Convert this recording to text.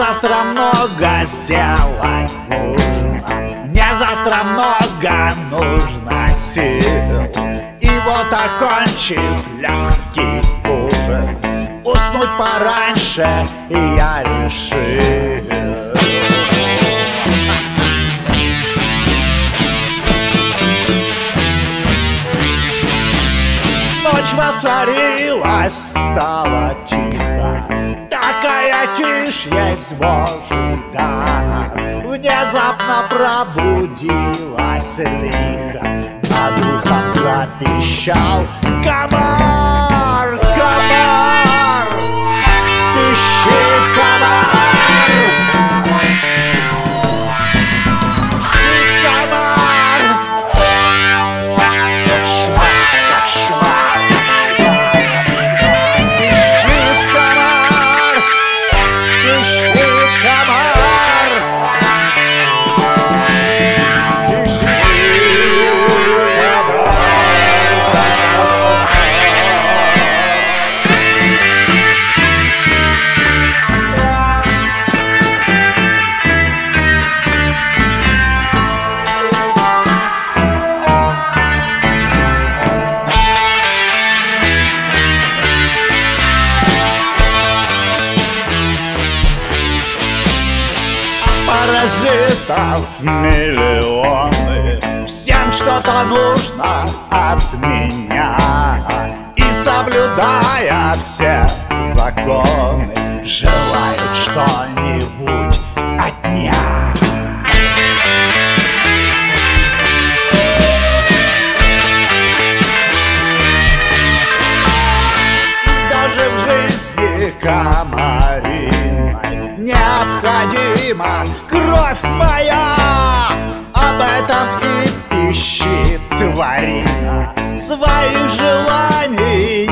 завтра много сделать нужно, мне завтра много нужно сил. И вот, окончив легкий ужин, уснуть пораньше я решил. Ночь воцарилась, стало тихо, такая тишь есть Божий дар. Внезапно пробудилась лихо, над ухом запищал комар. Комар, пищит комар. Пищит комар. Паразитов миллионы, всем что-то нужно от меня. И соблюдая все законы, желают что-нибудь отнять. И даже в жизни комариной необходима кровь моя. Об этом и пищит тварина, своих желаний